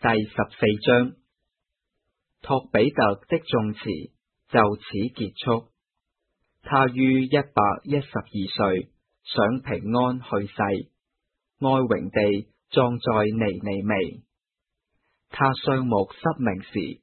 第14章，托比特的頌詞就此結束。他於112歲享平安去世，哀榮地葬在尼尼微。他雙目失明時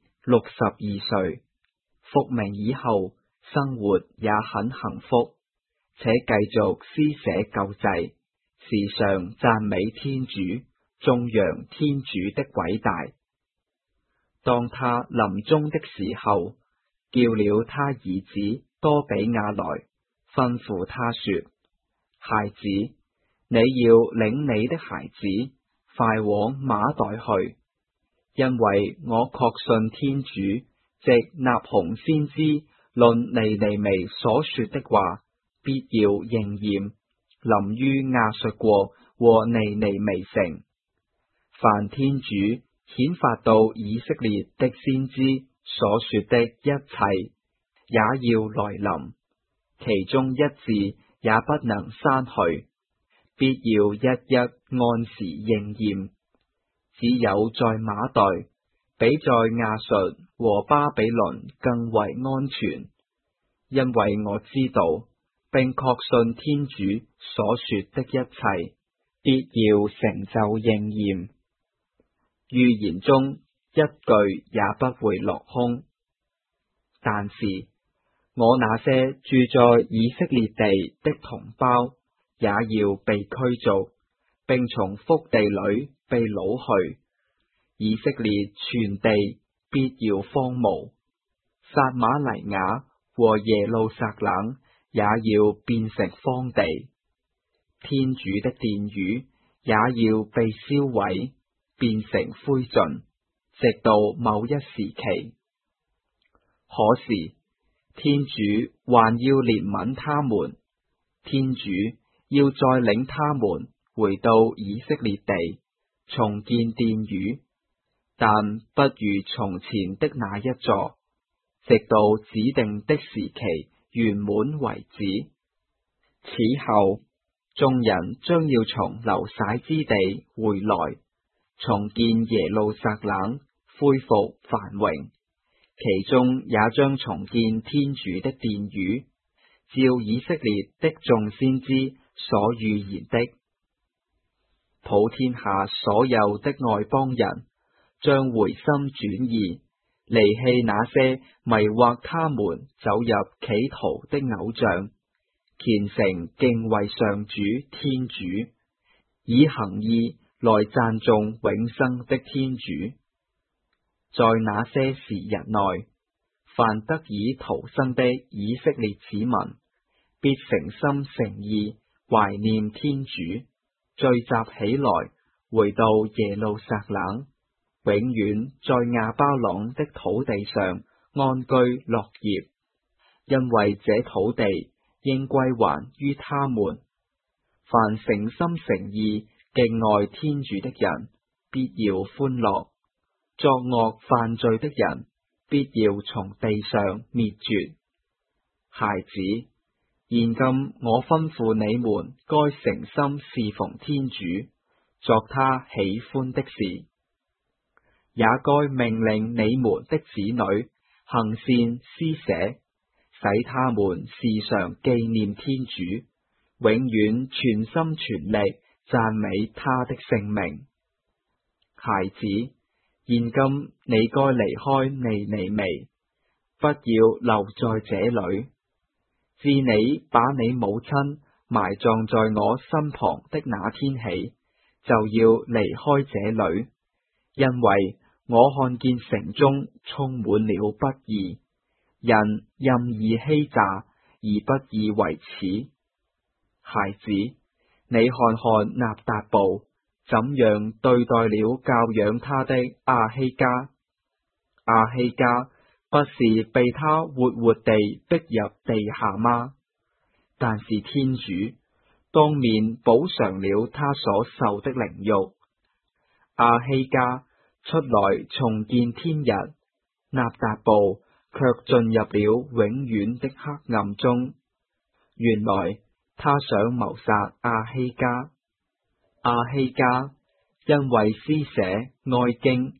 62歲，復明以後生活也很幸福，且繼續施捨救濟，時常讚美天主，頌揚天主的偉大。當他臨終的時候，叫了他兒子多比亞來，吩咐他說：孩子，你要領你的孩子快往馬代去，因為我確信天主藉納鴻先知論尼尼微所說的話必要應驗，臨於亞述國和尼尼微城。凡天主顯發到以色列的先知所說的一切，也要來臨，其中一字也不能刪去，必要一一按時應驗。只有在馬代，比在亞述和巴比倫更為安全，因為我知道並確信天主所說的一切，必要成就應驗。預言中一句也不會落空。但是我那些住在以色列地的同胞也要被驅逐，並從福地裏被擄去。以色列全地必要荒蕪，撒瑪黎雅和耶路撒冷也要變成荒地，天主的殿宇也要被燒毀，變成灰燼，直到某一時期。可是天主還要憐憫他們，天主要再領他們回到以色列地，重建殿宇，但不如從前的那一座，直到指定的時期圓滿為止。此後，眾人將要從流徙之地回來，重建耶路撒冷，恢復繁榮，其中也將重建天主的殿宇，照以色列的眾先知所預言的。普天下所有的外邦人將回心轉意，離棄那些迷惑他們走入歧途的偶像，虔誠敬畏上主天主，以行義來讚頌永生的天主。在那些時日內，凡得以逃生的以色列子民，必誠心誠意懷念天主，聚集起來，回到耶路撒冷，永遠在亞巴郎的土地上安居樂業，因為這土地應歸還於他們。凡誠心誠意敬愛天主的人，必要歡樂；作惡犯罪的人，必要從地上滅絕。孩子，現今我吩咐你們該誠心侍奉天主，作他喜歡的事，也該命令你們的子女行善施捨，使他們時常紀念天主，永遠全心全力讚美他的聖名。孩子，現今你該離開尼尼微，不要留在這裏，自你把你母親埋葬在我身旁的那天起，就要離開這裏，因為我看見城中充滿了不義，人任意欺詐而不以為恥。孩子，你看看納達布怎樣對待了教養他的亞希加。亞希加不是被他活活地逼入地下嗎？但是天主當面補償了他所受的凌辱。亞希加出來重見天日，納達布卻進入了永遠的黑暗中。原來他想謀殺亞希加。亞希加因為施捨愛經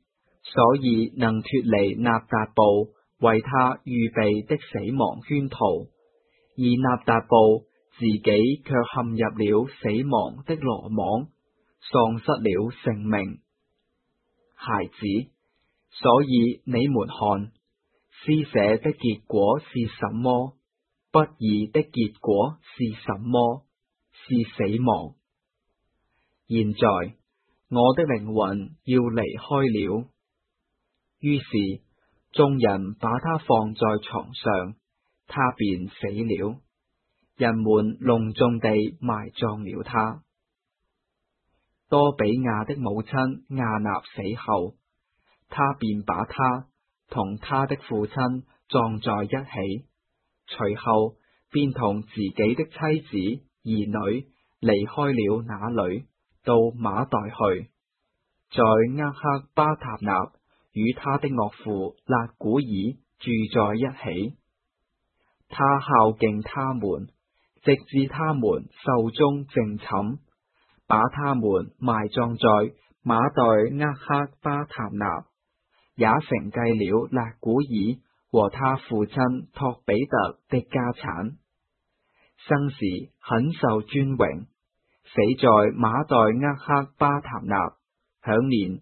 所以能脫離納達布為他預備的死亡圈套，而納達布自己卻陷入了死亡的羅網，喪失了性命。孩子，所以你們看，施捨的結果是什麼？不義的結果是什麼？是死亡。現在我的靈魂要離開了。於是眾人把他放在床上，他便死了。人們隆重地埋葬了他。多比亞的母親亞納死後，他便把他同他的父親葬在一起，隨後便同自己的妻子兒女離開了那裏，到馬代去，在厄克巴塔納與他的岳父勒古爾住在一起。他孝敬他們，直至他們壽終正寢，把他們埋葬在馬代厄克巴塔納，也承繼了勒古爾和他父親托比特的家產。生時很受尊榮，死在馬代厄克巴塔納，享年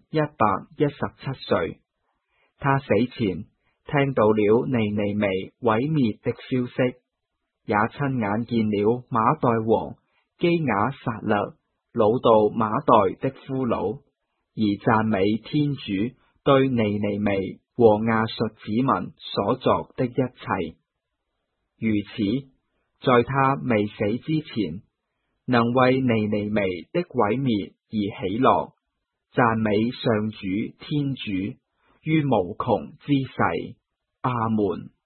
117歲。他死前聽到了尼尼微毀滅的消息，也親眼見了馬代王基雅撒勒擄到馬代的俘虜，而讚美天主對尼尼微和亞述子民所作的一切。如此，在他未死之前，能為尼尼微的毀滅而喜樂，讚美上主天主於無窮之世。阿門。